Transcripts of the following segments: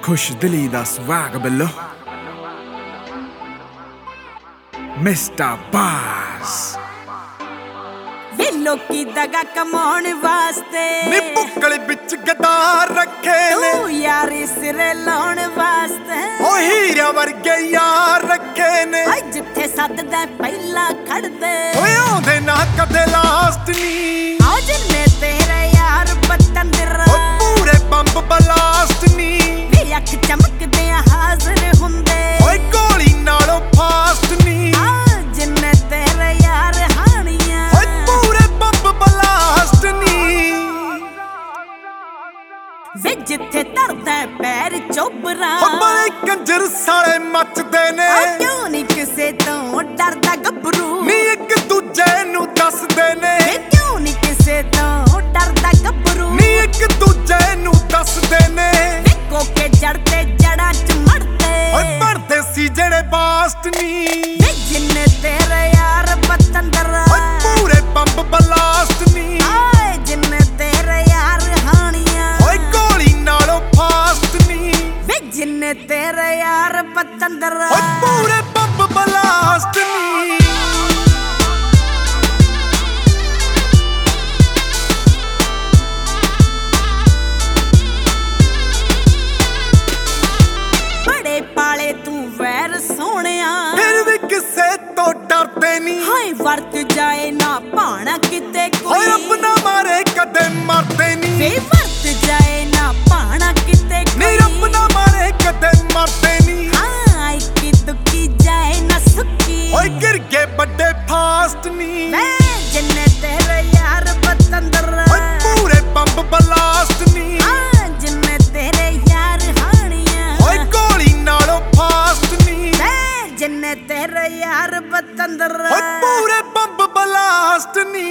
खुश दिली दा स्वैग बिल्लो मिस्टर बास वे लोकी दगा कमाउण वास्ते नी बुक्कल बिच गदार रखे ने तू यारी सिरे लाउण वास्ते ओ हीरा वर्गे यार रखे ने आई जिथे सददा पहला खड़दे ओए आउंदे ना कदे लास्ट नी आओ जिन्ने तेरे यार पतंदर ओ पूरे बंब ब्लास्ट नी वे अख चमकदे हाजिर हुंदे ओए गोली नालों फास्ट नी जिन्ने तेरे यार हानियां ओए पूरे बंब ब्लास्ट नी वे जिथे धरदा पैर चोबरा ओ बड़े कंजर साले मचदे ने क्यों नहीं किसे तो डरदा गबरू नी एक दूजे नू दसदे ने क्यों नहीं किसे तो डरदा गबरू नी एक दूजे नू दसदे ने कोके जड़ते जड़ा च मरते ओए पढ़दे सी जेड़े बास्ट नी जिन्ने तेरे यार पतंदर ओए पूरे बंब ब्लास्ट नी जिन्ने तेरे यार हानियां ओए गोली नालों फास्ट नी वे जिन्ने तेरे यार पतंदर ओए पूरे बंब ब्लास्ट नी बड़े पाले तू वैर सोहणिया फिर भी किसे तो डरते नी हाय वर्त जाए ना भाणा किते कोई ओए रब ना मारे कदे मरते नी वे वर्त जाए ना भाणा किते नी कोई रब ना मारे कदे मरते नी हाय की दुखी जाए ना सुखी ओए गिर गए बड़े फास्ट नी मैं जिन्ने तेरे यार पतंदर ओए पूरे बंब ब्लास्ट नी जिन्ने तेरे यार हानियां ओए गोली नालों फास्ट नी मैं जिन्ने तेरे यार पतंदर ओए पूरे बंब ब्लास्ट नी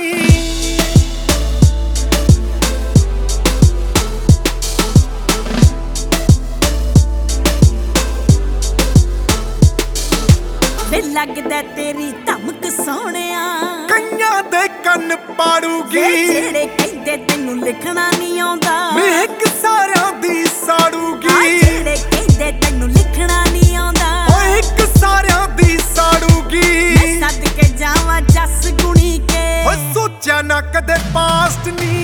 वे लगदा तेरी धमक सोहणिया कईयां दे कन्न पाड़ूगी जेड़े कहंदे तैनू लिखना नहीं आउंदा महक सारियां दी साड़ूगी जेड़े कहंदे तैनू लिखना नहीं आउंदा ओए एक सारियां दी साड़ूगी सद के जावां जस गुणी के ओए सोचा ना कदे पास्ट नी